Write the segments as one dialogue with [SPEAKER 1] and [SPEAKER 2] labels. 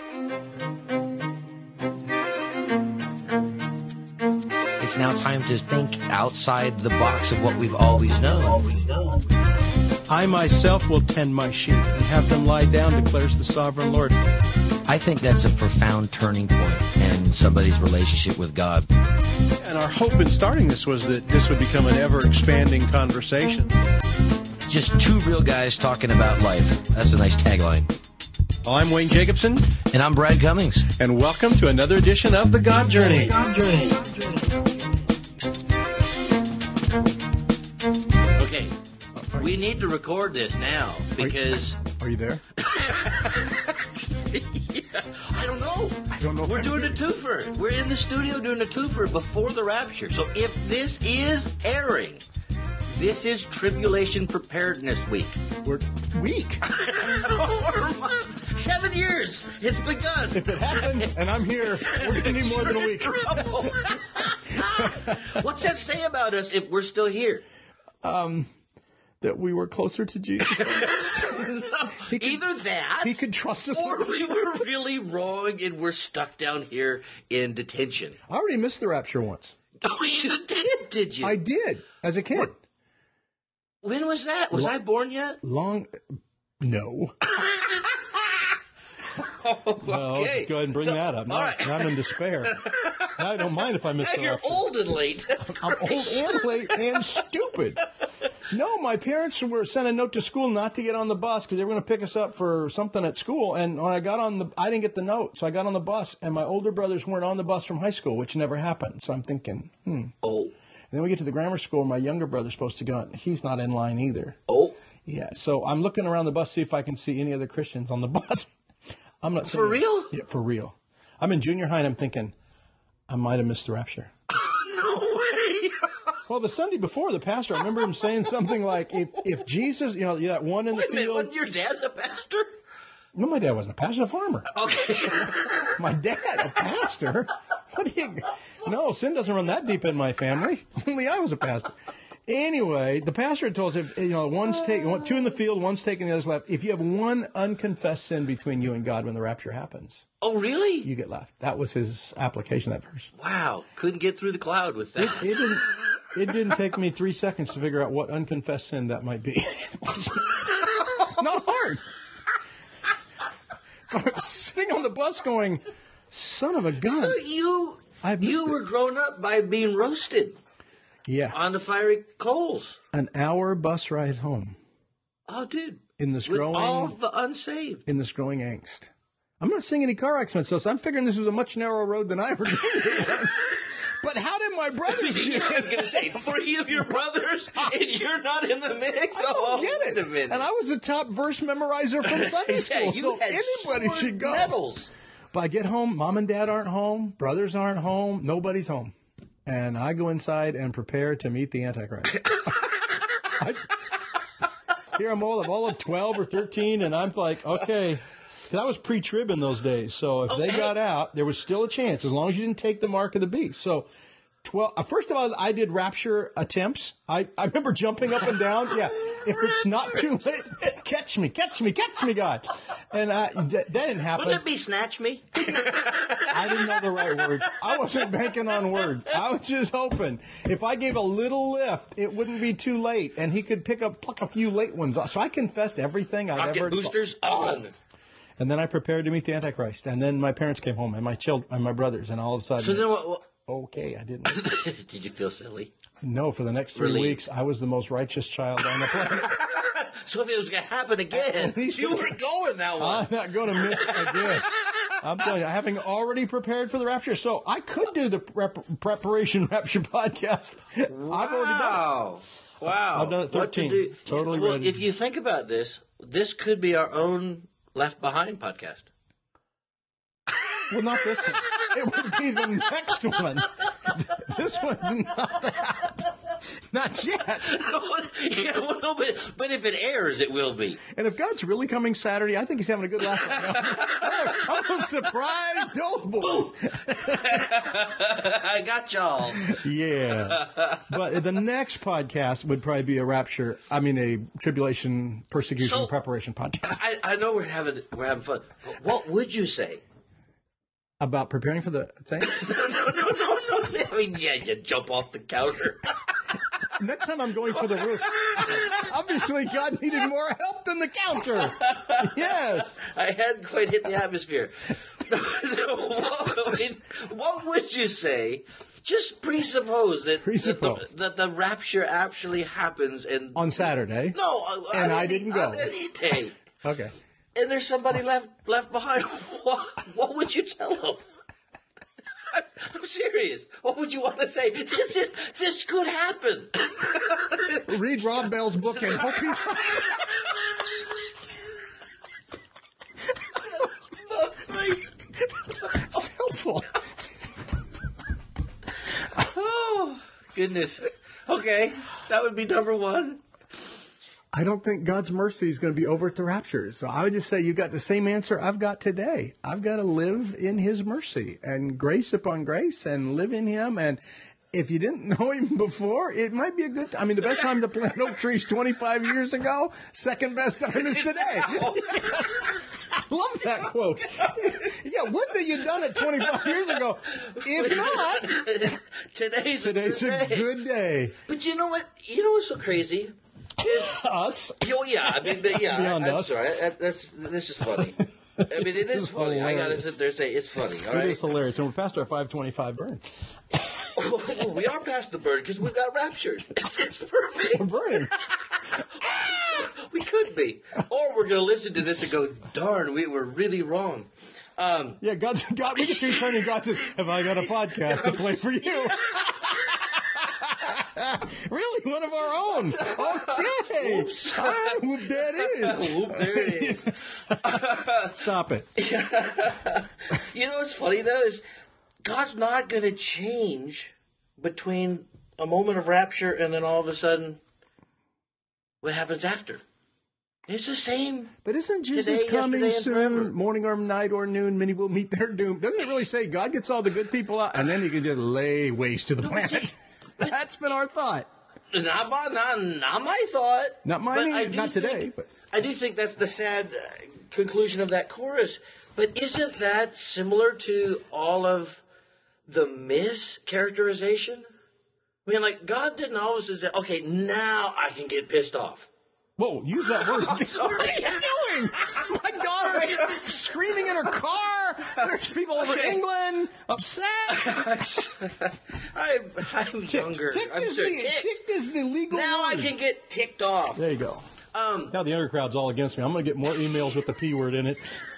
[SPEAKER 1] It's now time to think outside the box of what we've always known.
[SPEAKER 2] I myself will tend my sheep and have them lie down, declares the sovereign Lord.
[SPEAKER 1] I think that's a profound turning point in somebody's relationship with God.
[SPEAKER 2] And our hope in starting this was that this would become an ever-expanding conversation.
[SPEAKER 1] Just two real guys talking about life. That's a nice tagline.
[SPEAKER 2] Well, I'm Wayne Jacobson.
[SPEAKER 1] And I'm Brad Cummings.
[SPEAKER 2] And welcome to another edition of The God Journey.
[SPEAKER 3] Okay, we need to record this now because...
[SPEAKER 2] Are you there?
[SPEAKER 3] Yeah, I don't know.
[SPEAKER 2] I don't know.
[SPEAKER 3] We're doing a twofer. We're in the studio doing a twofer before the rapture. So if this is airing, this is Tribulation Preparedness Week.
[SPEAKER 2] We're week.
[SPEAKER 3] Or a month. 7 years. It's begun.
[SPEAKER 2] If it happened and I'm here, we're going to need more than a week.
[SPEAKER 3] What's that say about us if we're still here?
[SPEAKER 2] That we were closer to Jesus.
[SPEAKER 3] Either that,
[SPEAKER 2] he could trust us,
[SPEAKER 3] or we were really wrong and we're stuck down here in detention.
[SPEAKER 2] I already missed the rapture once.
[SPEAKER 3] Oh, you did you?
[SPEAKER 2] I did, as a kid.
[SPEAKER 3] When was that? Was I born yet?
[SPEAKER 2] No. Well,
[SPEAKER 3] Okay.
[SPEAKER 2] let's go ahead and bring that up. Now,
[SPEAKER 3] all right.
[SPEAKER 2] now I'm in despair. I don't mind if I miss the
[SPEAKER 3] You're
[SPEAKER 2] rapture.
[SPEAKER 3] old and late.
[SPEAKER 2] I'm old and late and stupid. No, my parents were sent a note to school not to get on the bus because they were going to pick us up for something at school. And when I got on I didn't get the note, so I got on the bus, and my older brothers weren't on the bus from high school, which never happened. So I'm thinking,
[SPEAKER 3] Oh.
[SPEAKER 2] And then we get to the grammar school, my younger brother's supposed to go on. He's not in line either.
[SPEAKER 3] Oh.
[SPEAKER 2] Yeah, so I'm looking around the bus, see if I can see any other Christians on the bus. I'm not
[SPEAKER 3] For real?
[SPEAKER 2] Yeah, for real. I'm in junior high, and I'm thinking, I might have missed the rapture.
[SPEAKER 3] No way.
[SPEAKER 2] Well, the Sunday before, the pastor, I remember him saying something like, if Jesus, that one in the
[SPEAKER 3] Wait a minute,
[SPEAKER 2] field.
[SPEAKER 3] wasn't your dad a pastor?
[SPEAKER 2] No, my dad wasn't a pastor, a farmer.
[SPEAKER 3] Okay.
[SPEAKER 2] My dad, a pastor? What do you... No, sin doesn't run that deep in my family. Only I was a pastor. Anyway, the pastor had told us, one's taking, two in the field, one's taking the other's left. If you have one unconfessed sin between you and God when the rapture happens,
[SPEAKER 3] Oh, really?
[SPEAKER 2] you get left. That was his application of that verse.
[SPEAKER 3] Wow. Couldn't get through the cloud with that.
[SPEAKER 2] It didn't take me 3 seconds to figure out what unconfessed sin that might be. Not hard. But I was sitting on the bus going, son of a gun.
[SPEAKER 3] So you were grown up by being roasted
[SPEAKER 2] Yeah.
[SPEAKER 3] on the fiery coals.
[SPEAKER 2] An hour bus ride home
[SPEAKER 3] Oh, dude.
[SPEAKER 2] in this
[SPEAKER 3] With
[SPEAKER 2] growing
[SPEAKER 3] all the unsaved.
[SPEAKER 2] angst. I'm not seeing any car accidents, so I'm figuring this was a much narrower road than I ever did it was. But how did my brothers do
[SPEAKER 3] Yeah, I was
[SPEAKER 2] it?
[SPEAKER 3] going to say, 3 of your brothers, and you're not in the mix?
[SPEAKER 2] I don't get
[SPEAKER 3] wait a
[SPEAKER 2] it.
[SPEAKER 3] minute.
[SPEAKER 2] And I was a top verse memorizer from Sunday
[SPEAKER 3] Yeah,
[SPEAKER 2] school,
[SPEAKER 3] you
[SPEAKER 2] so
[SPEAKER 3] had
[SPEAKER 2] anybody
[SPEAKER 3] sword
[SPEAKER 2] should go.
[SPEAKER 3] medals.
[SPEAKER 2] But I get home, mom and dad aren't home, brothers aren't home, nobody's home. And I go inside and prepare to meet the Antichrist. Here I'm all of 12 or 13, and I'm like, okay. That was pre-trib in those days. So if they got out, there was still a chance, as long as you didn't take the mark of the beast. So 12. First of all, I did rapture attempts. I remember jumping up and down. Yeah, if it's not too late, catch me, God. And that didn't happen.
[SPEAKER 3] Wouldn't it be snatch me?
[SPEAKER 2] I didn't know the right word. I wasn't banking on words. I was just hoping if I gave a little lift, it wouldn't be too late, and he could pluck a few late ones off. So I confessed everything I'd ever.
[SPEAKER 3] Rocket boosters on.
[SPEAKER 2] And then I prepared to meet the Antichrist. And then my parents came home, and my brothers, and all of a sudden.
[SPEAKER 3] So then what?
[SPEAKER 2] Okay, I didn't.
[SPEAKER 3] Did you feel silly?
[SPEAKER 2] No, for the next 3
[SPEAKER 3] Relieved.
[SPEAKER 2] weeks, I was the most righteous child on the planet.
[SPEAKER 3] So if it was going to happen again, you were going that one.
[SPEAKER 2] I'm not going to miss again. I'm telling you, having already prepared for the rapture, so I could do the preparation rapture podcast.
[SPEAKER 3] Wow.
[SPEAKER 2] I've already done it.
[SPEAKER 3] Wow.
[SPEAKER 2] I've done it
[SPEAKER 3] What to
[SPEAKER 2] 13.
[SPEAKER 3] do-
[SPEAKER 2] Totally
[SPEAKER 3] well,
[SPEAKER 2] ready.
[SPEAKER 3] If you think about this, this could be our own Left Behind podcast.
[SPEAKER 2] Well, not this one. It would be the next one. This one's not that. Not yet.
[SPEAKER 3] Yeah, well, no, but if it airs, it will be.
[SPEAKER 2] And if God's really coming Saturday, I think he's having a good laugh right now. I'm a surprise doughboys.
[SPEAKER 3] I got y'all.
[SPEAKER 2] Yeah. But the next podcast would probably be a tribulation, persecution,
[SPEAKER 3] So-
[SPEAKER 2] preparation podcast.
[SPEAKER 3] I know we're having fun. But what would you say
[SPEAKER 2] About preparing for the thing?
[SPEAKER 3] No. I mean, yeah, you jump off the counter.
[SPEAKER 2] Next time I'm going for the roof. Obviously, God needed more help than the counter. Yes.
[SPEAKER 3] I hadn't quite hit the atmosphere. What would you say? Just presuppose that the rapture actually happens
[SPEAKER 2] on Saturday.
[SPEAKER 3] No,
[SPEAKER 2] and I didn't go.
[SPEAKER 3] On any day.
[SPEAKER 2] Okay.
[SPEAKER 3] And there's somebody left behind. What would you tell them? I'm serious. What would you want to say? This could happen.
[SPEAKER 2] Read Rob Bell's book and hope he's right. That's helpful.
[SPEAKER 3] Oh, goodness. Okay, that would be number one.
[SPEAKER 2] I don't think God's mercy is going to be over at the rapture. So I would just say you got the same answer I've got today. I've got to live in his mercy and grace upon grace and live in him. And if you didn't know him before, it might be a good time. I mean, the best time to plant oak trees 25 years ago, second best time is today. I love that quote. Yeah, what have you done it 25 years ago? If not,
[SPEAKER 3] today's a
[SPEAKER 2] good day.
[SPEAKER 3] But you know what? You know what's so crazy?
[SPEAKER 2] Us.
[SPEAKER 3] Oh, yeah. I mean, yeah.
[SPEAKER 2] Beyond us.
[SPEAKER 3] Sorry. This is funny. I mean, it is funny. Hilarious. I got to sit there and say it's funny. All right.
[SPEAKER 2] It is hilarious. And we're past our 525 burn.
[SPEAKER 3] We are past the burn because we got raptured. It's perfect.
[SPEAKER 2] We're burning.
[SPEAKER 3] We could be. Or we're going to listen to this and go, darn, we were really wrong.
[SPEAKER 2] Yeah, God, we get to turn and God says, have I got a podcast to play for you? Really? One of our own. Okay.
[SPEAKER 3] Oops.
[SPEAKER 2] Whoop, that is.
[SPEAKER 3] Whoop, there it is.
[SPEAKER 2] Stop it.
[SPEAKER 3] You know what's funny, though, is God's not going to change between a moment of rapture and then all of a sudden what happens after. It's the same.
[SPEAKER 2] But isn't Jesus coming soon? Morning or night or noon, many will meet their doom. Doesn't it really say God gets all the good people out and then you can just lay waste to the planet? That's been our thought.
[SPEAKER 3] Not my thought.
[SPEAKER 2] Not mine. Not today. But
[SPEAKER 3] I do think that's the sad conclusion of that chorus. But isn't that similar to all of the mischaracterization? I mean, like, God didn't always say, okay, now I can get pissed off.
[SPEAKER 2] Whoa, use that word.
[SPEAKER 3] I'm sorry.
[SPEAKER 2] What are you doing? My daughter is screaming in her car. There's people over England upset.
[SPEAKER 3] I'm younger.
[SPEAKER 2] Ticked is the legal
[SPEAKER 3] now
[SPEAKER 2] word.
[SPEAKER 3] I can get ticked off.
[SPEAKER 2] There you go. Now the undercrowd's all against me. I'm going to get more emails with the P word in it.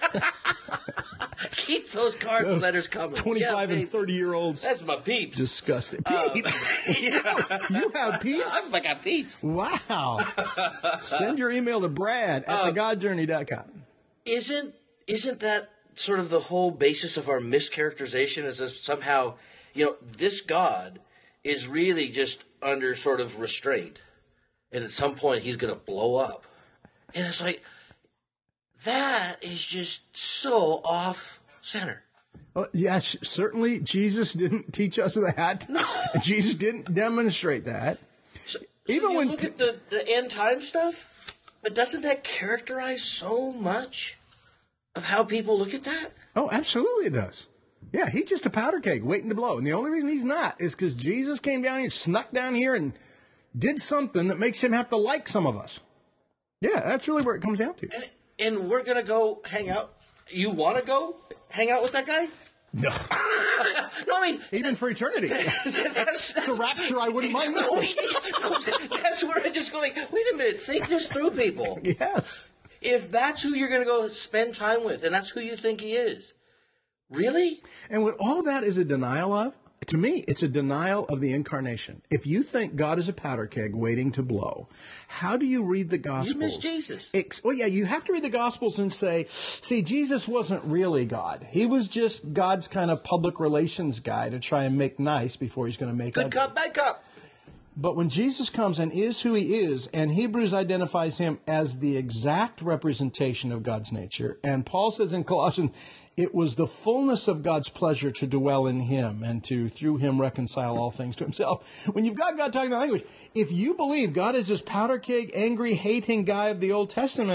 [SPEAKER 3] Keep those cards and letters coming.
[SPEAKER 2] 25 and 30-year-olds.
[SPEAKER 3] That's my peeps.
[SPEAKER 2] Disgusting. Peeps? You have peeps?
[SPEAKER 3] I got peeps.
[SPEAKER 2] Wow. Send your email to Brad at thegodjourney.com.
[SPEAKER 3] Isn't that sort of the whole basis of our mischaracterization? Is that somehow, this God is really just under sort of restraint. And at some point he's going to blow up. And it's like, that is just so off center.
[SPEAKER 2] Well, yes, certainly Jesus didn't teach us that.
[SPEAKER 3] No.
[SPEAKER 2] Jesus didn't demonstrate that.
[SPEAKER 3] So
[SPEAKER 2] Even
[SPEAKER 3] you
[SPEAKER 2] when
[SPEAKER 3] look at the end time stuff, but doesn't that characterize so much of how people look at that?
[SPEAKER 2] Oh, absolutely it does. Yeah, he's just a powder keg waiting to blow. And the only reason he's not is because Jesus came down here, snuck down here, and did something that makes him have to like some of us. Yeah, that's really where it comes down to.
[SPEAKER 3] And we're going to go hang out. You want to go hang out with that guy?
[SPEAKER 2] No.
[SPEAKER 3] No, I mean...
[SPEAKER 2] Even for eternity. That's a rapture I wouldn't mind missing.
[SPEAKER 3] That's where I just go like, wait a minute, think this through, people.
[SPEAKER 2] Yes.
[SPEAKER 3] If that's who you're going to go spend time with, and that's who you think he is, really?
[SPEAKER 2] And what all that is a denial of, to me, it's a denial of the incarnation. If you think God is a powder keg waiting to blow, how do you read the Gospels?
[SPEAKER 3] You miss Jesus.
[SPEAKER 2] Well, yeah, you have to read the Gospels and say, see, Jesus wasn't really God. He was just God's kind of public relations guy to try and make nice before he's going to make
[SPEAKER 3] good
[SPEAKER 2] ugly.
[SPEAKER 3] cop, bad cop.
[SPEAKER 2] But when Jesus comes and is who he is, and Hebrews identifies him as the exact representation of God's nature, and Paul says in Colossians, it was the fullness of God's pleasure to dwell in him and to, through him, reconcile all things to himself. When you've got God talking that language, if you believe God is this powder keg, angry, hating guy of the Old Testament,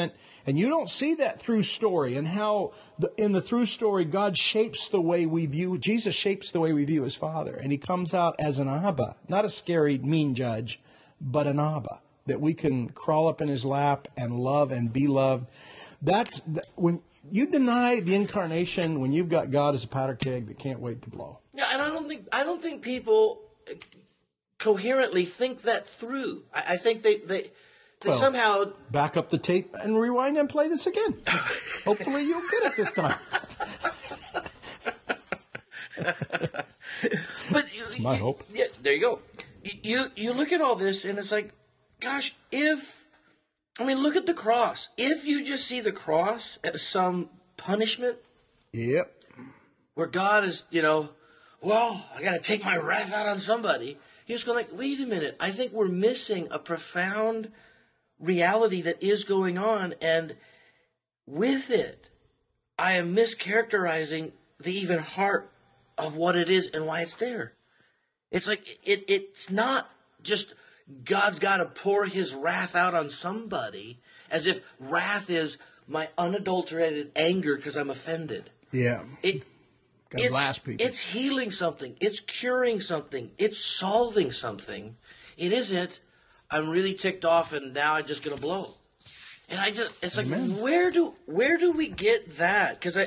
[SPEAKER 2] And you don't see that through story and how in the through story, God shapes the way we view, Jesus shapes the way we view his Father. And he comes out as an Abba, not a scary, mean judge, but an Abba, that we can crawl up in his lap and love and be loved. When you deny the incarnation, when you've got God as a powder keg that can't wait to blow.
[SPEAKER 3] Yeah, and I don't think people coherently think that through. I think they somehow
[SPEAKER 2] back up the tape and rewind and play this again. Hopefully you'll get it this time.
[SPEAKER 3] But
[SPEAKER 2] that's my hope.
[SPEAKER 3] Yeah, there you go. You look at all this and it's like, gosh, look at the cross. If you just see the cross as some punishment,
[SPEAKER 2] yep,
[SPEAKER 3] where God is, well, I got to take my wrath out on somebody. You're just going like, wait a minute. I think we're missing a profound reality that is going on, and with it, I am mischaracterizing the even heart of what it is and why it's there. It's like it's not just God's got to pour his wrath out on somebody as if wrath is my unadulterated anger because I'm offended.
[SPEAKER 2] Yeah.
[SPEAKER 3] It's healing something. It's curing something. It's solving something. It isn't, I'm really ticked off and now I'm just going to blow. And it's like, Amen. where do we get that? Because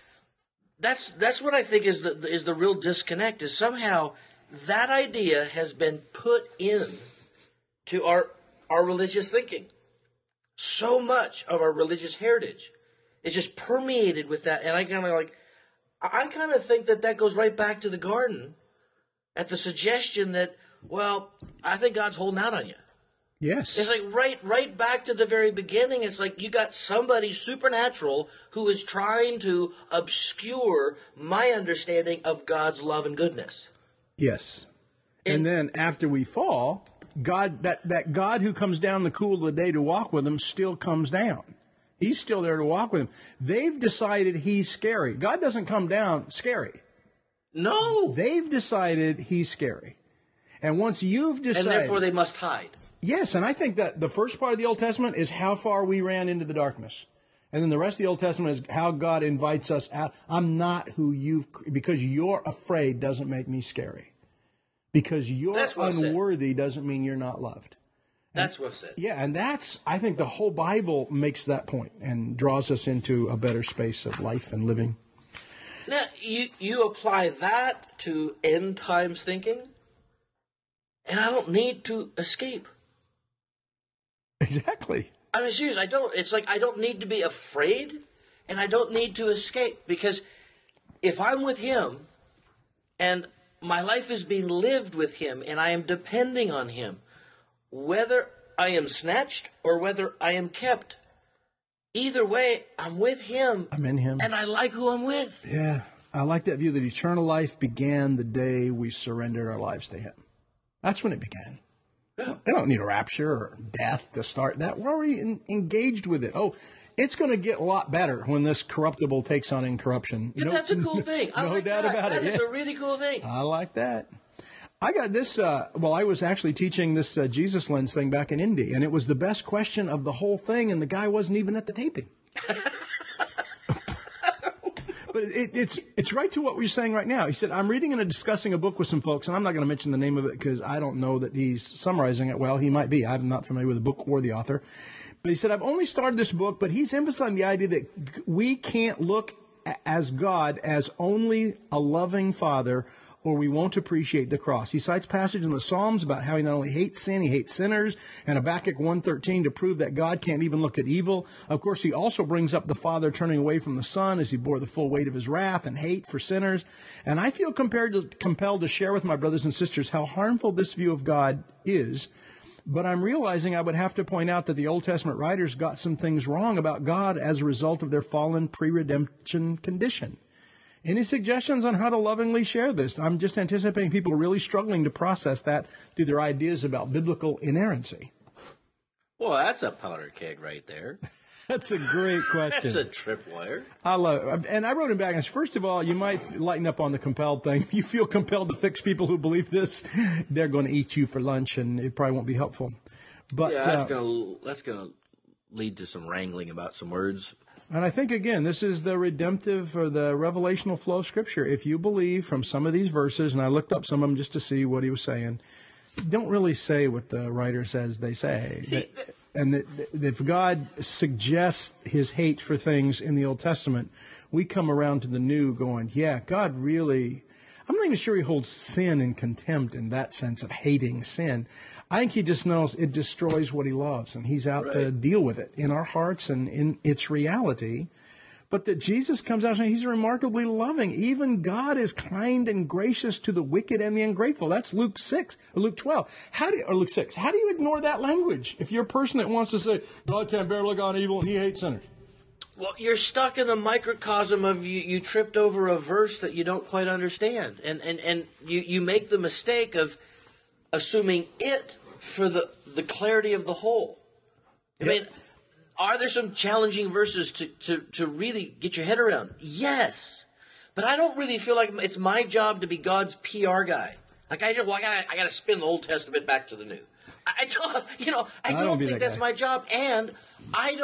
[SPEAKER 3] that's what I think is the real disconnect, is somehow that idea has been put in to our religious thinking. So much of our religious heritage is just permeated with that. And I kind of think that goes right back to the garden at the suggestion that, well, I think God's holding out on you.
[SPEAKER 2] Yes.
[SPEAKER 3] It's like right back to the very beginning. It's like you got somebody supernatural who is trying to obscure my understanding of God's love and goodness.
[SPEAKER 2] Yes. And then after we fall, God, that God who comes down in the cool of the day to walk with them still comes down. He's still there to walk with them. They've decided he's scary. God doesn't come down scary.
[SPEAKER 3] No.
[SPEAKER 2] They've decided he's scary. And once you've decided...
[SPEAKER 3] And therefore they must hide.
[SPEAKER 2] Yes, and I think that the first part of the Old Testament is how far we ran into the darkness. And then the rest of the Old Testament is how God invites us out. I'm not who you've... Because you're afraid doesn't make me scary. Because you're unworthy doesn't mean you're not loved.
[SPEAKER 3] That's what's it.
[SPEAKER 2] Yeah, and I think the whole Bible makes that point and draws us into a better space of life and living.
[SPEAKER 3] Now, you apply that to end times thinking, and I don't need to escape.
[SPEAKER 2] Exactly.
[SPEAKER 3] I mean, seriously, I don't. It's like I don't need to be afraid, and I don't need to escape, because if I'm with him, and my life is being lived with him, and I am depending on him, whether I am snatched or whether I am kept, either way, I'm with him.
[SPEAKER 2] I'm in him.
[SPEAKER 3] And I like who I'm with.
[SPEAKER 2] Yeah. I like that view that eternal life began the day we surrendered our lives to him. That's when it began. Yeah. They don't need a rapture or death to start that. We're already engaged with it. Oh, it's going to get a lot better when this corruptible takes on incorruption.
[SPEAKER 3] Yeah, that's a cool thing.
[SPEAKER 2] No doubt about it.
[SPEAKER 3] That is a really cool thing.
[SPEAKER 2] I like that. I got this, I was actually teaching this Jesus Lens thing back in Indy, and it was the best question of the whole thing, and the guy wasn't even at the taping. But it's right to what we're saying right now. He said, I'm reading and discussing a book with some folks, and I'm not going to mention the name of it because I don't know that he's summarizing it well. He might be. I'm not familiar with the book or the author. But he said, I've only started this book, but he's emphasizing the idea that we can't look as God as only a loving Father, or we won't appreciate the cross. He cites passages in the Psalms about how he not only hates sin, he hates sinners, and Habakkuk 1:13 to prove that God can't even look at evil. Of course, he also brings up the Father turning away from the Son as he bore the full weight of his wrath and hate for sinners. And I feel compelled to share with my brothers and sisters how harmful this view of God is. But I'm realizing I would have to point out that the Old Testament writers got some things wrong about God as a result of their fallen pre-redemption condition. Any suggestions on how to lovingly share this? I'm just anticipating people are really struggling to process that through their ideas about biblical inerrancy.
[SPEAKER 3] Well, that's a powder keg right there.
[SPEAKER 2] That's a great question.
[SPEAKER 3] That's a tripwire.
[SPEAKER 2] I love it. And I wrote him back and said, first of all, you might lighten up on the compelled thing. If you feel compelled to fix people who believe this, they're going to eat you for lunch, and it probably won't be helpful. But
[SPEAKER 3] yeah, that's gonna lead to some wrangling about some words.
[SPEAKER 2] And I think, again, this is the redemptive or the revelational flow of Scripture. If you believe from some of these verses, and I looked up some of them just to see what he was saying, don't really say what the writer says they say. And if God suggests his hate for things in the Old Testament, we come around to the New going, yeah, God really, I'm not even sure he holds sin in contempt in that sense of hating sin. I think he just knows it destroys what he loves, and he's out to deal with it in our hearts and in its reality. But that Jesus comes out and he's remarkably loving. Even God is kind and gracious to the wicked and the ungrateful. That's Luke 6 or Luke 12. Or Luke 6. How do you ignore that language if you're a person that wants to say, God can't bear to look on evil and he hates sinners?
[SPEAKER 3] Well, you're stuck in the microcosm of you tripped over a verse that you don't quite understand. And you make the mistake of assuming it for the clarity of the whole. I mean, are there some challenging verses to really get your head around? Yes. But I don't really feel like it's my job to be God's PR guy. Like I got to spin the Old Testament back to the New. I don't think that's my job. And I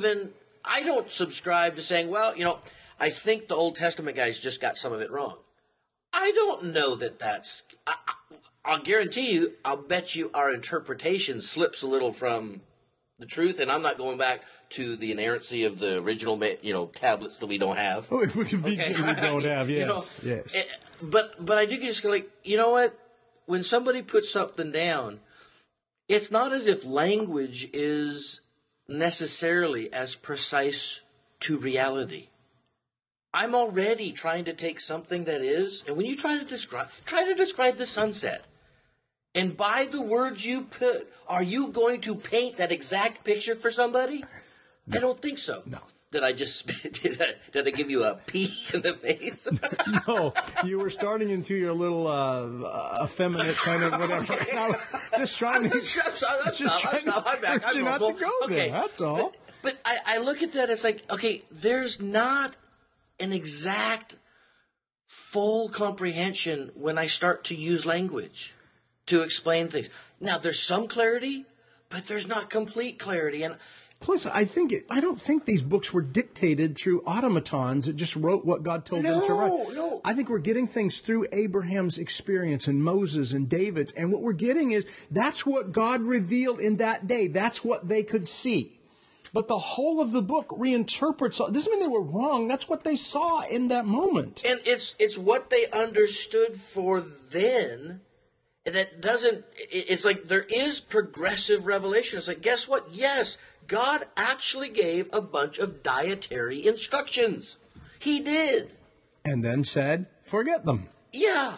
[SPEAKER 3] don't subscribe to saying, well, I think the Old Testament guys just got some of it wrong. I don't know that's... I'll guarantee you, I'll bet you our interpretation slips a little from the truth, and I'm not going back to the inerrancy of the original, tablets that we don't have.
[SPEAKER 2] Oh, we don't have, yes. Yes.
[SPEAKER 3] But I do just go like, you know what? When somebody puts something down, it's not as if language is necessarily as precise to reality. I'm already trying to take something that is, and when you try to describe the sunset, and by the words you put, are you going to paint that exact picture for somebody? No. I don't think so.
[SPEAKER 2] No.
[SPEAKER 3] Did I did I give you a pee in the face?
[SPEAKER 2] No, you were starting into your little effeminate kind of whatever.
[SPEAKER 3] Okay.
[SPEAKER 2] I was just trying to
[SPEAKER 3] I'm back. I'm
[SPEAKER 2] not to go
[SPEAKER 3] okay.
[SPEAKER 2] there. That's all.
[SPEAKER 3] But I look at that, it's like, okay, there's not an exact full comprehension when I start to use language to explain things. Now, there's some clarity, but there's not complete clarity. And
[SPEAKER 2] plus, I don't think these books were dictated through automatons that just wrote what God told them to write.
[SPEAKER 3] No.
[SPEAKER 2] I think we're getting things through Abraham's experience and Moses and David's. And what we're getting is that's what God revealed in that day. That's what they could see. But the whole of the book reinterprets. It doesn't mean they were wrong. That's what they saw in that moment.
[SPEAKER 3] And it's what they understood for then. That doesn't, it's like there is progressive revelation. It's like, guess what? Yes, God actually gave a bunch of dietary instructions. He did.
[SPEAKER 2] And then said, forget them.
[SPEAKER 3] Yeah.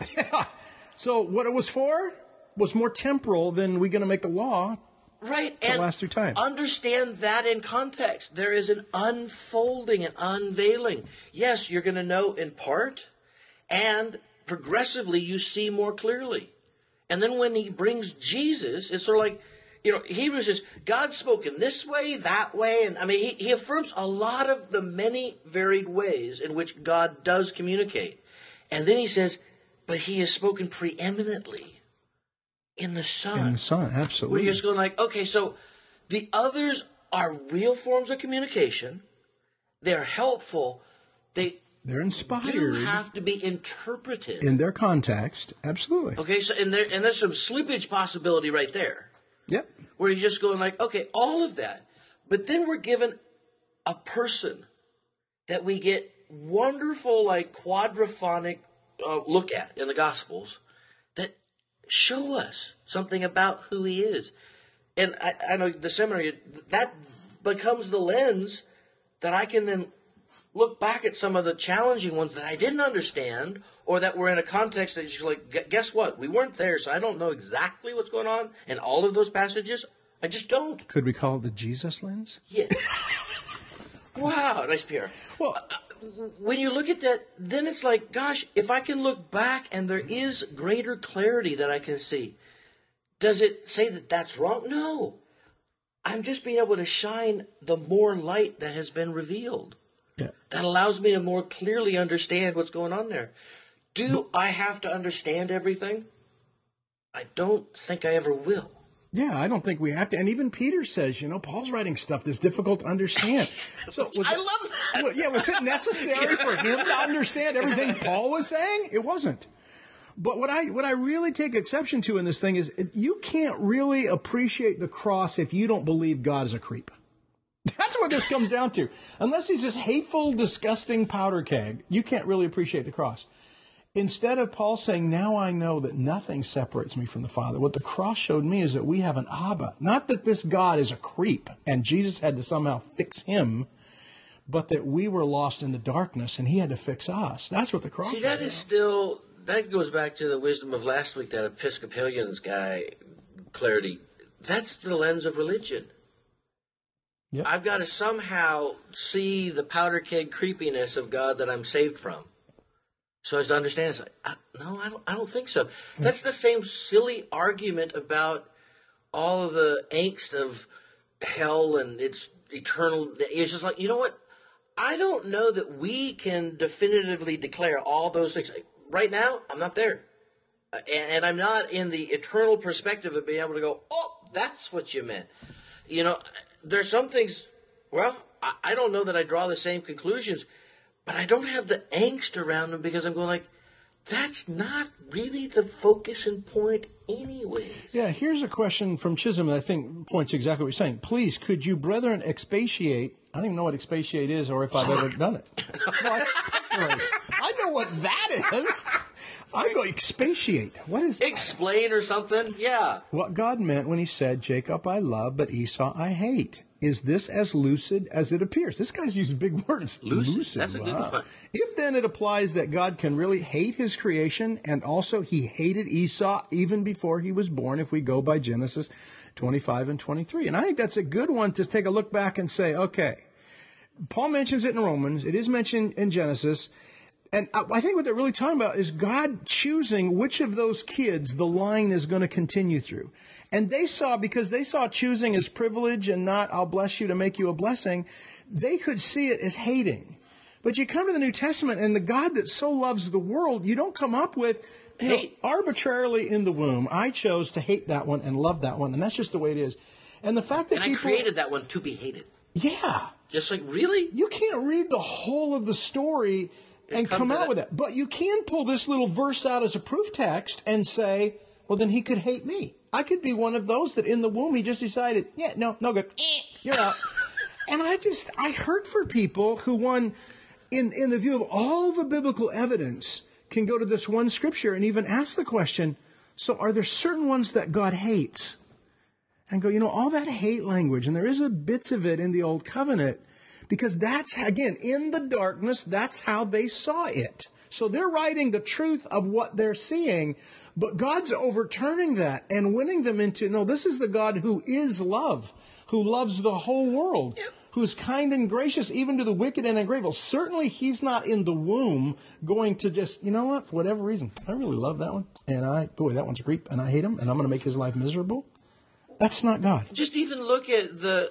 [SPEAKER 2] So what it was for was more temporal than we're going to make a law.
[SPEAKER 3] Right.
[SPEAKER 2] And last through time.
[SPEAKER 3] Understand that in context. There is an unfolding and unveiling. Yes, you're going to know in part, and progressively you see more clearly. And then when he brings Jesus, it's sort of like, Hebrews says, God spoke in this way, that way. And I mean, he affirms a lot of the many varied ways in which God does communicate. And then he says, but he has spoken preeminently in the Son.
[SPEAKER 2] In the Son, absolutely.
[SPEAKER 3] We're just going like, okay, so the others are real forms of communication. They're helpful. They're
[SPEAKER 2] inspired.
[SPEAKER 3] Do have to be interpreted
[SPEAKER 2] in their context. Absolutely.
[SPEAKER 3] Okay, so and there's some slippage possibility right there.
[SPEAKER 2] Yep.
[SPEAKER 3] Where you're just going like, okay, all of that. But then we're given a person that we get wonderful, like, quadraphonic look at in the Gospels that show us something about who he is. And I know the seminary, that becomes the lens that I can then look back at some of the challenging ones that I didn't understand, or that were in a context that you're like, guess what? We weren't there, so I don't know exactly what's going on in all of those passages. I just don't.
[SPEAKER 2] Could we call it the Jesus lens?
[SPEAKER 3] Yes. Wow, nice PR.
[SPEAKER 2] Well,
[SPEAKER 3] when you look at that, then it's like, gosh, if I can look back and there is greater clarity that I can see, does it say that that's wrong? No. I'm just being able to shine the more light that has been revealed.
[SPEAKER 2] Yeah.
[SPEAKER 3] That allows me to more clearly understand what's going on there. Do I have to understand everything? I don't think I ever will.
[SPEAKER 2] Yeah, I don't think we have to. And even Peter says, Paul's writing stuff that's difficult to understand. So
[SPEAKER 3] I love that.
[SPEAKER 2] Was it necessary for him to understand everything Paul was saying? It wasn't. But what I really take exception to in this thing is you can't really appreciate the cross if you don't believe God is a creep. That's what this comes down to. Unless he's this hateful, disgusting powder keg, you can't really appreciate the cross. Instead of Paul saying, now I know that nothing separates me from the Father, what the cross showed me is that we have an Abba. Not that this God is a creep and Jesus had to somehow fix him, but that we were lost in the darkness and he had to fix us. That's what the cross
[SPEAKER 3] See, that is still, that goes back to the wisdom of last week, that Episcopalians guy, Clarity. That's the lens of religion. Yep. I've got to somehow see the powder keg creepiness of God that I'm saved from. So as to understand, it's like, no, I don't think so. That's the same silly argument about all of the angst of hell and its eternal. It's just like, you know what? I don't know that we can definitively declare all those things. Right now, I'm not there. And I'm not in the eternal perspective of being able to go, oh, that's what you meant. There's some things, well, I don't know that I draw the same conclusions, but I don't have the angst around them because I'm going like, that's not really the focus and point anyways.
[SPEAKER 2] Yeah, here's a question from Chisholm that I think points exactly what you're saying. Please, could you, brethren, expatiate? I don't even know what expatiate is or if I've ever done it. I know what that is. I go expatiate. What is that?
[SPEAKER 3] Explain or something? Yeah.
[SPEAKER 2] What God meant when he said, Jacob I love, but Esau I hate. Is this as lucid as it appears? This guy's using big words.
[SPEAKER 3] Lucid. That's a good one.
[SPEAKER 2] If then it applies that God can really hate his creation, and also he hated Esau even before he was born, if we go by Genesis 25 and 23. And I think that's a good one to take a look back and say, okay, Paul mentions it in Romans. It is mentioned in Genesis. And I think what they're really talking about is God choosing which of those kids the line is going to continue through. And because they saw choosing as privilege and not, I'll bless you to make you a blessing, they could see it as hating. But you come to the New Testament and the God that so loves the world, you don't come up with, arbitrarily in the womb, I chose to hate that one and love that one. And that's just the way it is. And the fact that
[SPEAKER 3] I created that one to be hated.
[SPEAKER 2] Yeah.
[SPEAKER 3] Just like, really?
[SPEAKER 2] You can't read the whole of the story and come out with that. But you can pull this little verse out as a proof text and say, well, then he could hate me. I could be one of those that in the womb he just decided, no good, you're out. And I hurt for people who, in the view of all the biblical evidence, can go to this one scripture and even ask the question, so are there certain ones that God hates? And go, all that hate language, and there is a bits of it in the Old Covenant, because that's, again, in the darkness, that's how they saw it. So they're writing the truth of what they're seeing, but God's overturning that and winning them into, no, this is the God who is love, who loves the whole world, who's kind and gracious even to the wicked and ungrateful. Certainly he's not in the womb going to just, you know what, for whatever reason, I really love that one, and that one's a creep, and I hate him, and I'm going to make his life miserable. That's not God.
[SPEAKER 3] Just even look at the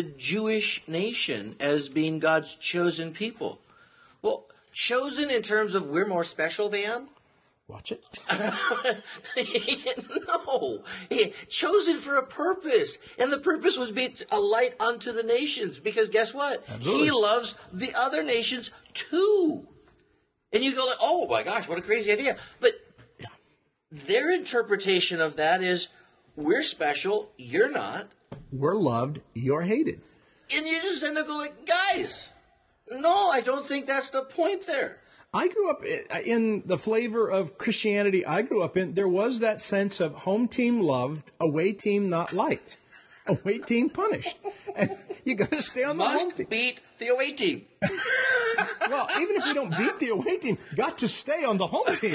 [SPEAKER 3] Jewish nation as being God's chosen people. Well, chosen in terms of we're more special than?
[SPEAKER 2] Watch it.
[SPEAKER 3] No. Chosen for a purpose. And the purpose was be a light unto the nations. Because guess what? Absolutely. He loves the other nations too. And you go like, oh my gosh, what a crazy idea. But their interpretation of that is, we're special, you're not.
[SPEAKER 2] We're loved, you're hated.
[SPEAKER 3] And you just end up going, guys, no, I don't think that's the point there.
[SPEAKER 2] I grew up in the flavor of Christianity there was that sense of home team loved, away team not liked, away team punished. And you got to stay on the home team.
[SPEAKER 3] Must beat the away team.
[SPEAKER 2] Well, even if you don't beat the away team, got to stay on the home team.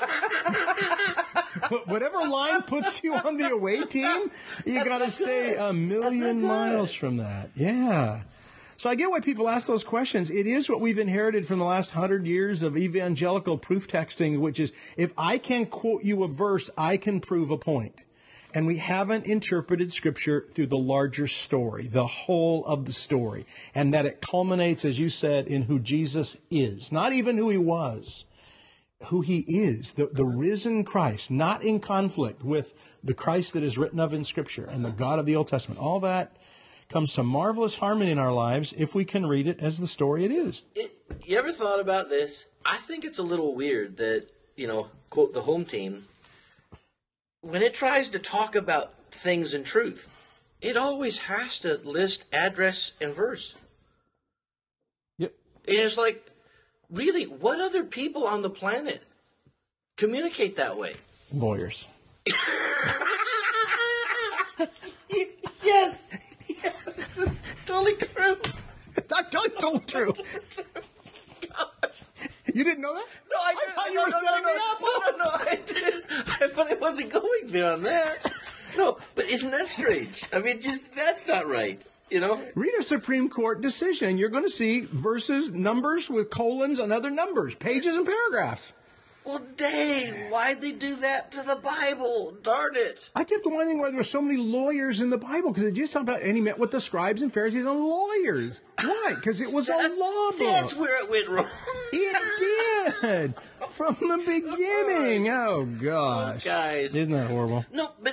[SPEAKER 2] Whatever line puts you on the away team, you got to stay a million miles from that. Yeah. So I get why people ask those questions. It is what we've inherited from the last 100 years of evangelical proof texting, which is, if I can quote you a verse, I can prove a point. And we haven't interpreted Scripture through the larger story, the whole of the story, and that it culminates, as you said, in who Jesus is, not even who he was. who he is, the risen Christ, not in conflict with the Christ that is written of in Scripture and the God of the Old Testament. All that comes to marvelous harmony in our lives if we can read it as the story it is.
[SPEAKER 3] You ever thought about this? I think it's a little weird that, quote, the home team, when it tries to talk about things in truth, it always has to list address and verse.
[SPEAKER 2] Yep.
[SPEAKER 3] And it's like, really, what other people on the planet communicate that way?
[SPEAKER 2] Lawyers.
[SPEAKER 3] Yes. Totally true.
[SPEAKER 2] Not totally true.
[SPEAKER 3] Gosh.
[SPEAKER 2] You didn't know that?
[SPEAKER 3] No, I
[SPEAKER 2] thought you were setting me up.
[SPEAKER 3] No, I did. But I wasn't going there on there. No, but isn't that strange? I mean, that's not right.
[SPEAKER 2] Read a Supreme Court decision. You're going to see verses, numbers with colons and other numbers, pages and paragraphs.
[SPEAKER 3] Well, dang, why'd they do that to the Bible? Darn it.
[SPEAKER 2] I kept wondering why there were so many lawyers in the Bible, because it just talked about, and he met with the scribes and Pharisees and lawyers. Why? Because it was a law book.
[SPEAKER 3] That's where it went wrong.
[SPEAKER 2] It did. From the beginning. Oh, gosh.
[SPEAKER 3] Those guys.
[SPEAKER 2] Isn't that horrible?
[SPEAKER 3] No, but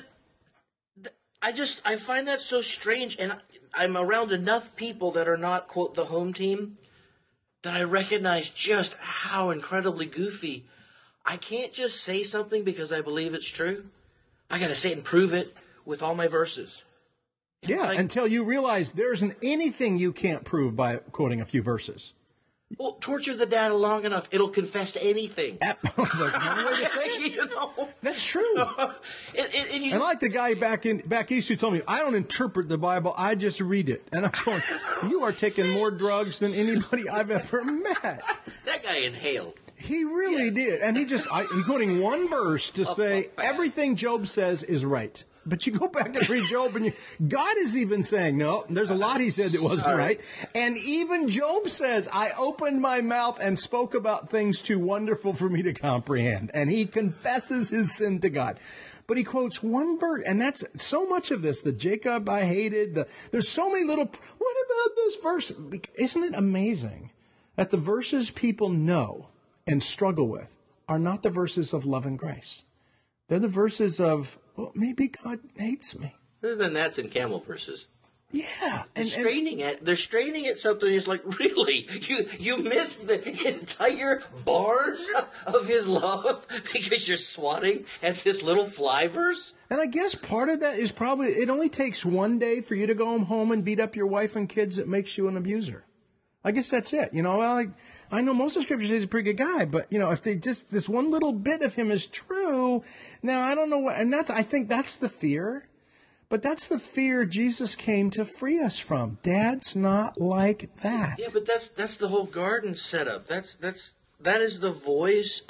[SPEAKER 3] I find that so strange, and I'm around enough people that are not, quote, the home team, that I recognize just how incredibly goofy. I can't just say something because I believe it's true. I got to say it and prove it with all my verses. And
[SPEAKER 2] yeah, until you realize there isn't anything you can't prove by quoting a few verses.
[SPEAKER 3] Well, torture the data long enough, it'll confess to anything.
[SPEAKER 2] One way to say it. That's true. And like the guy back east who told me, I don't interpret the Bible, I just read it. And I'm going, you are taking more drugs than anybody I've ever met.
[SPEAKER 3] That guy inhaled.
[SPEAKER 2] He really did. And he's quoting one verse to say everything Job says is right. But you go back and read Job, and God is even saying, no, there's a lot he said that wasn't right. And even Job says, I opened my mouth and spoke about things too wonderful for me to comprehend. And he confesses his sin to God. But he quotes one verse, and that's so much of this. The Jacob I hated, there's so many little, what about this verse? Isn't it amazing that the verses people know and struggle with are not the verses of love and grace? They're the verses of, well, maybe God hates me.
[SPEAKER 3] Other than that's in camel verses.
[SPEAKER 2] Yeah.
[SPEAKER 3] They're straining at something. It's like, really? You missed the entire barn of his love because you're swatting at this little fly verse?
[SPEAKER 2] And I guess part of that is probably, it only takes one day for you to go home and beat up your wife and kids that makes you an abuser. I guess that's it. I know most of Scripture says he's a pretty good guy, but, if they just, this one little bit of him is true, now I don't know what, and I think that's the fear, but that's the fear Jesus came to free us from. Dad's not like that.
[SPEAKER 3] Yeah, but that's the whole garden setup. That is the voice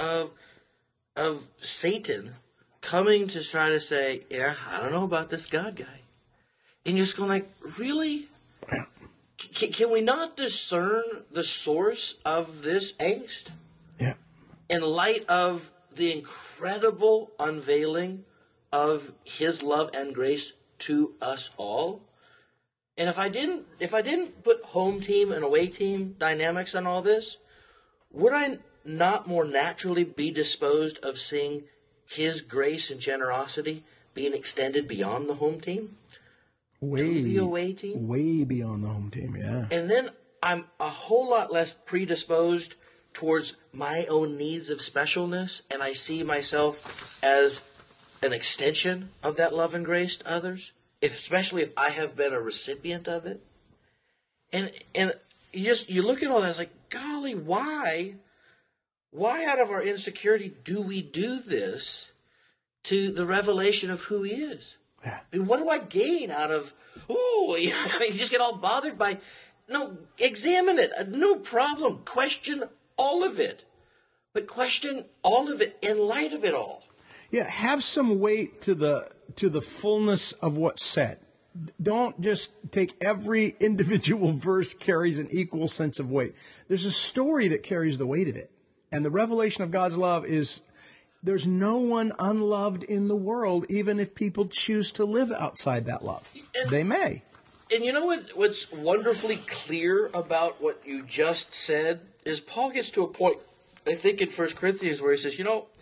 [SPEAKER 3] of Satan coming to try to say, yeah, I don't know about this God guy. And you're just going like, really?
[SPEAKER 2] Yeah.
[SPEAKER 3] Can we not discern the source of this angst?
[SPEAKER 2] Yeah.
[SPEAKER 3] In light of the incredible unveiling of his love and grace to us all? And if I didn't put home team and away team dynamics on all this, would I not more naturally be disposed of seeing his grace and generosity being extended beyond the home team? To the away team?
[SPEAKER 2] Way beyond the home team, yeah.
[SPEAKER 3] And then I'm a whole lot less predisposed towards my own needs of specialness, and I see myself as an extension of that love and grace to others, especially if I have been a recipient of it. And you look at all that, it's like, golly, why out of our insecurity do we do this to the revelation of who he is?
[SPEAKER 2] Yeah.
[SPEAKER 3] I mean, what do I gain out of, you just get all bothered by, no, examine it, no problem, question all of it, but question all of it in light of it all.
[SPEAKER 2] Yeah, have some weight to the fullness of what's said. Don't just take every individual verse carries an equal sense of weight. There's a story that carries the weight of it. And the revelation of God's love is, there's no one unloved in the world, even if people choose to live outside that love. They may.
[SPEAKER 3] And you know what's wonderfully clear about what you just said is Paul gets to a point I think in 1 Corinthians where he says,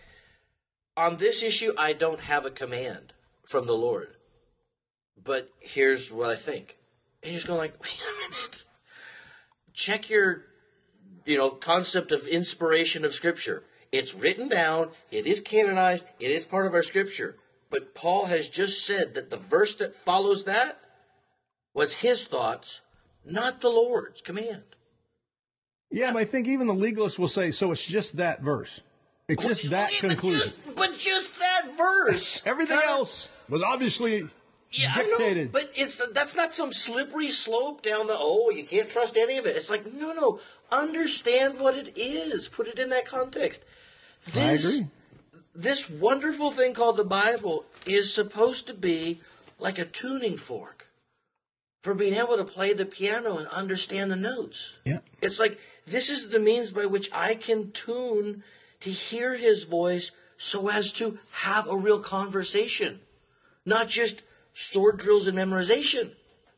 [SPEAKER 3] on this issue, I don't have a command from the Lord. But here's what I think. And you're just going like, wait a minute. Check your, concept of inspiration of Scripture. It's written down. It is canonized. It is part of our Scripture. But Paul has just said that the verse that follows that was his thoughts, not the Lord's command.
[SPEAKER 2] Yeah, but I think even the legalists will say, so it's just that verse. It's just that conclusion.
[SPEAKER 3] But just that verse.
[SPEAKER 2] Everything else was obviously dictated.
[SPEAKER 3] But that's not some slippery slope down you can't trust any of it. It's like, no. Understand what it is. Put it in that context.
[SPEAKER 2] I agree.
[SPEAKER 3] This wonderful thing called the Bible is supposed to be like a tuning fork for being able to play the piano and understand the notes.
[SPEAKER 2] Yeah.
[SPEAKER 3] It's like, this is the means by which I can tune to hear his voice so as to have a real conversation, not just sword drills and memorization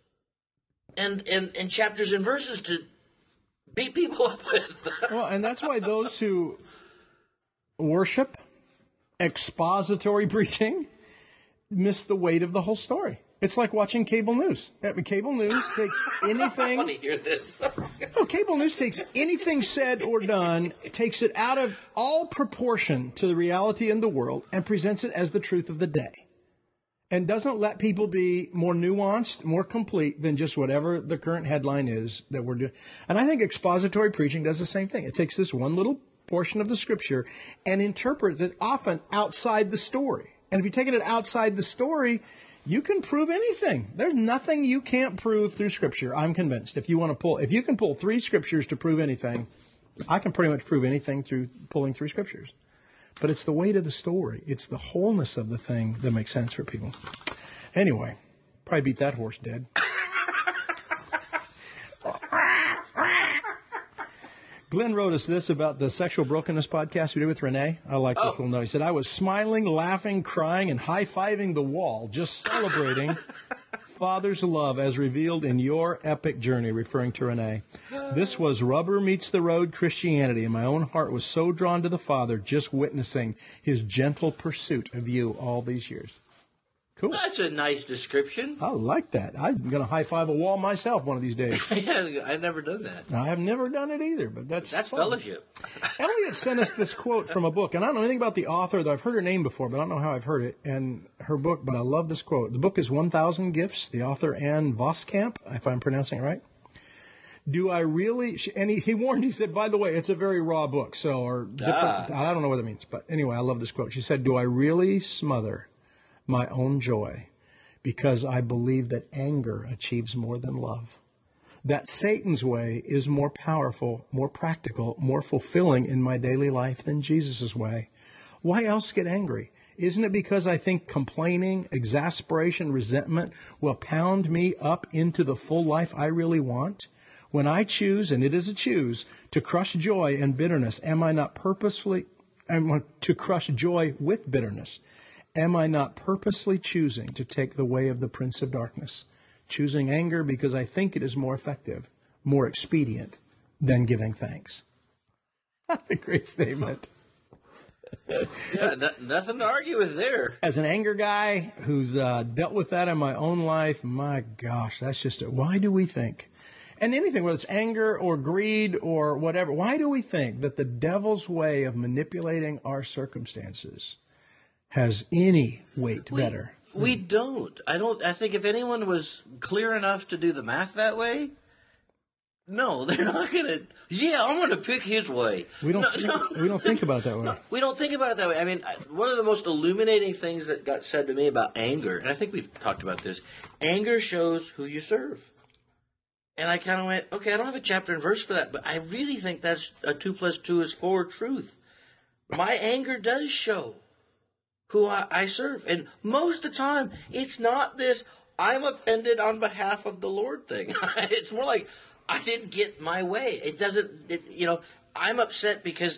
[SPEAKER 3] and chapters and verses to beat people up with.
[SPEAKER 2] Well, and that's why those who worship expository preaching miss the weight of the whole story. It's like watching cable news. Cable news takes anything.
[SPEAKER 3] I want to hear this.
[SPEAKER 2] Cable news takes anything said or done, takes it out of all proportion to the reality in the world, and presents it as the truth of the day. And doesn't let people be more nuanced, more complete than just whatever the current headline is that we're doing. And I think expository preaching does the same thing. It takes this one little portion of the Scripture and interprets it often outside the story. And if you're taking it outside the story, you can prove anything. There's nothing you can't prove through Scripture, I'm convinced. If you can pull 3 Scriptures to prove anything, I can pretty much prove anything through pulling 3 Scriptures. But it's the weight of the story. It's the wholeness of the thing that makes sense for people. Anyway, probably beat that horse dead. Glenn wrote us this about the Sexual Brokenness podcast we did with Renee. I like this little note. He said, I was smiling, laughing, crying, and high-fiving the wall, just celebrating Father's love as revealed in your epic journey, referring to Renee. This was rubber meets the road Christianity, and my own heart was so drawn to the Father just witnessing his gentle pursuit of you all these years. Cool.
[SPEAKER 3] That's a nice description.
[SPEAKER 2] I like that. I'm going to high-five a wall myself one of these days.
[SPEAKER 3] Yeah, I've never done that.
[SPEAKER 2] I have never done it either, but that's fun.
[SPEAKER 3] Fellowship.
[SPEAKER 2] Elliot sent us this quote from a book, and I don't know anything about the author, though I've heard her name before, but I don't know how I've heard it, and her book, but I love this quote. The book is 1,000 Gifts, the author Ann Voskamp, if I'm pronouncing it right. Do I really, and he warned, he said, by the way, it's a very raw book, I don't know what it means, but anyway, I love this quote. She said, do I really smother my own joy because I believe that anger achieves more than love? That Satan's way is more powerful, more practical, more fulfilling in my daily life than Jesus' way. Why else get angry? Isn't it because I think complaining, exasperation, resentment will pound me up into the full life I really want? When I choose, and it is a choose, to crush joy and bitterness, am I not to crush joy with bitterness? Am I not purposely choosing to take the way of the Prince of Darkness? Choosing anger because I think it is more effective, more expedient than giving thanks. That's a great statement.
[SPEAKER 3] Yeah, nothing to argue with there.
[SPEAKER 2] As an anger guy who's dealt with that in my own life, my gosh, that's just why do we think? And anything, whether it's anger or greed or whatever, why do we think that the devil's way of manipulating our circumstances has any weight better?
[SPEAKER 3] We don't. I think if anyone was clear enough to do the math that way, no, they're not going to. Yeah, I'm going to pick his way.
[SPEAKER 2] We don't think about it that way.
[SPEAKER 3] No, we don't think about it that way. I mean, one of the most illuminating things that got said to me about anger, and I think we've talked about this, anger shows who you serve. And I kind of went, okay, I don't have a chapter and verse for that, but I really think that's a 2 + 2 is 4 truth. My anger does show who I serve. And most of the time, it's not this, I'm offended on behalf of the Lord thing. It's more like, I didn't get my way. It doesn't, I'm upset because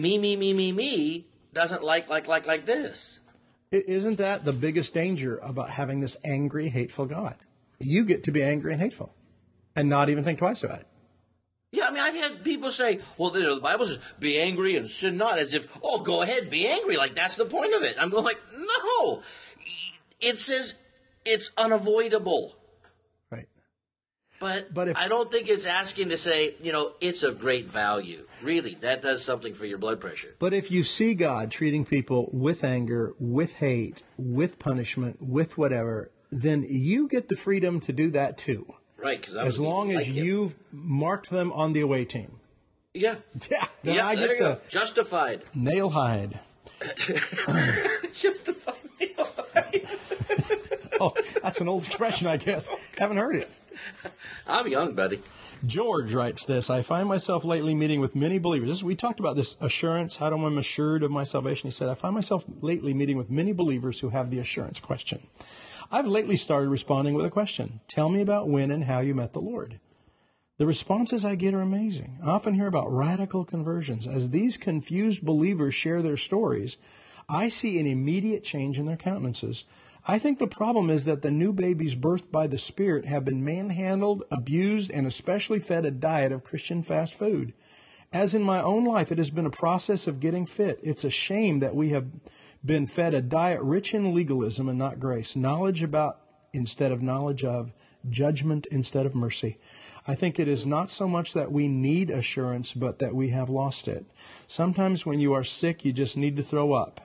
[SPEAKER 3] me doesn't like this.
[SPEAKER 2] Isn't that the biggest danger about having this angry, hateful God? You get to be angry and hateful and not even think twice about it.
[SPEAKER 3] Yeah, I mean, I've had people say, well, the Bible says, be angry and sin not, as if, oh, go ahead, be angry, like that's the point of it. I'm going like, no. It says it's unavoidable.
[SPEAKER 2] Right.
[SPEAKER 3] But if, I don't think it's asking to say, it's of great value. Really, that does something for your blood pressure.
[SPEAKER 2] But if you see God treating people with anger, with hate, with punishment, with whatever, then you get the freedom to do that too.
[SPEAKER 3] Right.
[SPEAKER 2] As long as you've marked them on the away team.
[SPEAKER 3] Yeah.
[SPEAKER 2] Yeah. Then I get the
[SPEAKER 3] justified.
[SPEAKER 2] Nail hide.
[SPEAKER 3] Justified nail hide.
[SPEAKER 2] Oh, that's an old expression, I guess. Haven't heard it.
[SPEAKER 3] I'm young, buddy.
[SPEAKER 2] George writes this: I find myself lately meeting with many believers. We talked about this assurance. How do I am assured of my salvation? He said, I find myself lately meeting with many believers who have the assurance question. I've lately started responding with a question. Tell me about when and how you met the Lord. The responses I get are amazing. I often hear about radical conversions. As these confused believers share their stories, I see an immediate change in their countenances. I think the problem is that the new babies birthed by the Spirit have been manhandled, abused, and especially fed a diet of Christian fast food. As in my own life, it has been a process of getting fit. It's a shame that we have been fed a diet rich in legalism and not grace, knowledge about instead of knowledge of, judgment instead of mercy. I think it is not so much that we need assurance, but that we have lost it. Sometimes when you are sick, you just need to throw up.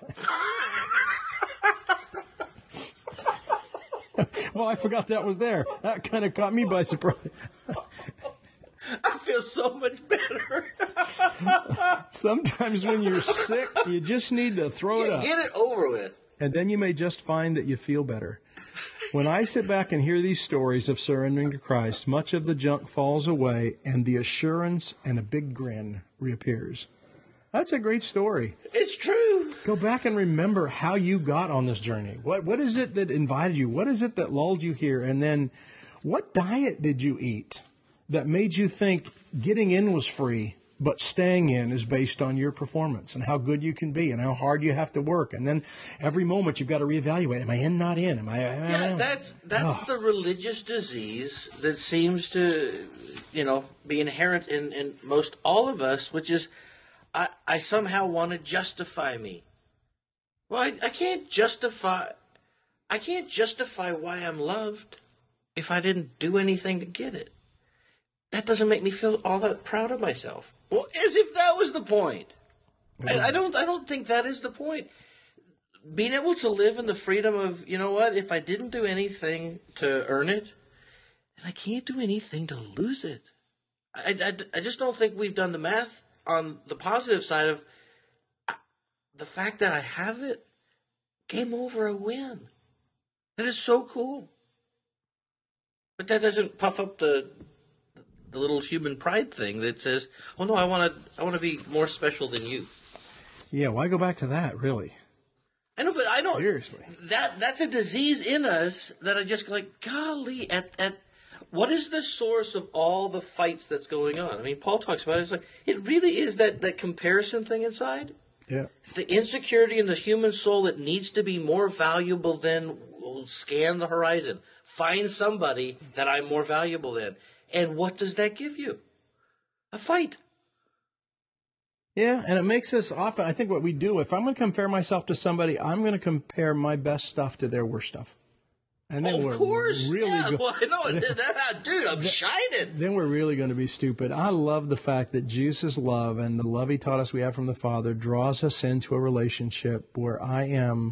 [SPEAKER 2] Well, I forgot that was there. That kind of caught me by surprise.
[SPEAKER 3] I feel so much better.
[SPEAKER 2] Sometimes when you're sick, you just need to throw it up.
[SPEAKER 3] Get it over with.
[SPEAKER 2] And then you may just find that you feel better. When I sit back and hear these stories of surrendering to Christ, much of the junk falls away and the assurance and a big grin reappears. That's a great story.
[SPEAKER 3] It's true.
[SPEAKER 2] Go back and remember how you got on this journey. What is it that invited you? What is it that lulled you here? And then what diet did you eat that made you think getting in was free, but staying in is based on your performance and how good you can be and how hard you have to work? And then every moment you've got to reevaluate. Am I in, not in? Am I?
[SPEAKER 3] Yeah, that's the religious disease that seems to, be inherent in most all of us, which is I somehow want to justify me. Well, I can't justify why I'm loved if I didn't do anything to get it. That doesn't make me feel all that proud of myself. Well, as if that was the point. I don't think that is the point. Being able to live in the freedom of, if I didn't do anything to earn it, then I can't do anything to lose it. I just don't think we've done the math on the positive side of the fact that I have it. Game over, a win. That is so cool. But that doesn't puff up the little human pride thing that says, "Oh no, I want to be more special than you."
[SPEAKER 2] Yeah, why go back to that? Really?
[SPEAKER 3] I know, but I don't.
[SPEAKER 2] Seriously,
[SPEAKER 3] that's a disease in us that I just like. Golly, at what is the source of all the fights that's going on? I mean, Paul talks about it. It's like it really is that comparison thing inside.
[SPEAKER 2] Yeah,
[SPEAKER 3] it's the insecurity in the human soul that needs to be more valuable than. We'll scan the horizon, find somebody that I'm more valuable than. And what does that give you? A fight.
[SPEAKER 2] Yeah, and it makes us often, I think what we do, if I'm going to compare myself to somebody, I'm going to compare my best stuff to their worst stuff. And then
[SPEAKER 3] of course.
[SPEAKER 2] Really
[SPEAKER 3] yeah, well, I know. Dude, I'm shining.
[SPEAKER 2] Then we're really going to be stupid. I love the fact that Jesus' love and the love he taught us we have from the Father draws us into a relationship where I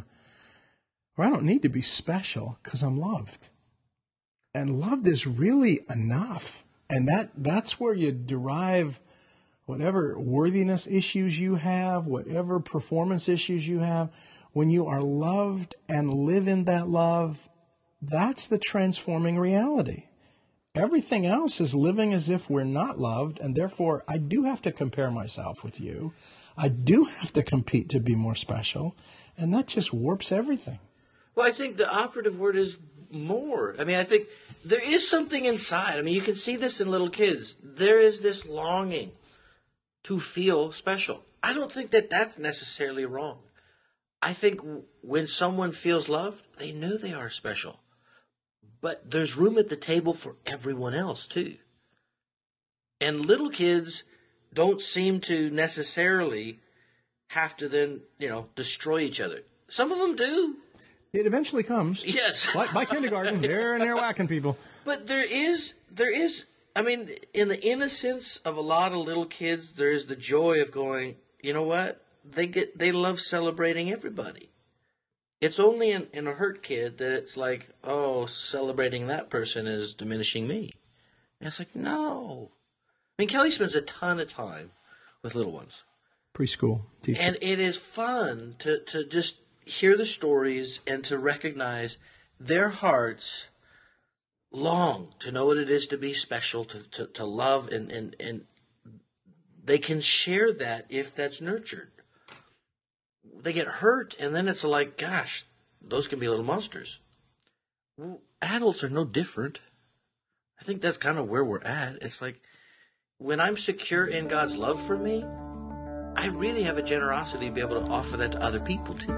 [SPEAKER 2] don't need to be special because I'm loved. And loved is really enough. And that's where you derive whatever worthiness issues you have, whatever performance issues you have. When you are loved and live in that love, that's the transforming reality. Everything else is living as if we're not loved, and therefore I do have to compare myself with you. I do have to compete to be more special, and that just warps everything.
[SPEAKER 3] Well, I think the operative word is more. I mean, I think there is something inside. I mean, you can see this in little kids. There is this longing to feel special. I don't think that that's necessarily wrong. I think when someone feels loved, they know they are special. But there's room at the table for everyone else, too. And little kids don't seem to necessarily have to then, destroy each other. Some of them do.
[SPEAKER 2] It eventually comes.
[SPEAKER 3] Yes.
[SPEAKER 2] By kindergarten, they're whacking people.
[SPEAKER 3] But there is, I mean, in the innocence of a lot of little kids, there is the joy of going, you know what? They love celebrating everybody. It's only in a hurt kid that it's like, oh, celebrating that person is diminishing me. And it's like, no. I mean, Kelly spends a ton of time with little ones.
[SPEAKER 2] Preschool teacher.
[SPEAKER 3] And it is fun to just hear the stories and to recognize their hearts long to know what it is to be special, to love, and they can share that if that's nurtured. They get hurt, and then it's like, gosh, those can be little monsters. Well, adults are no different. I think that's kind of where we're at. It's like, when I'm secure in God's love for me, I really have a generosity to be able to offer that to other people too.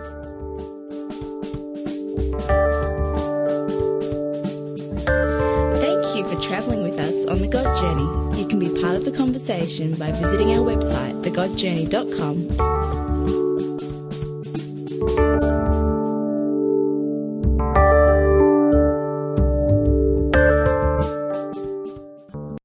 [SPEAKER 4] Thank you for travelling with us on The God Journey. You can be part of the conversation by visiting our website, thegodjourney.com,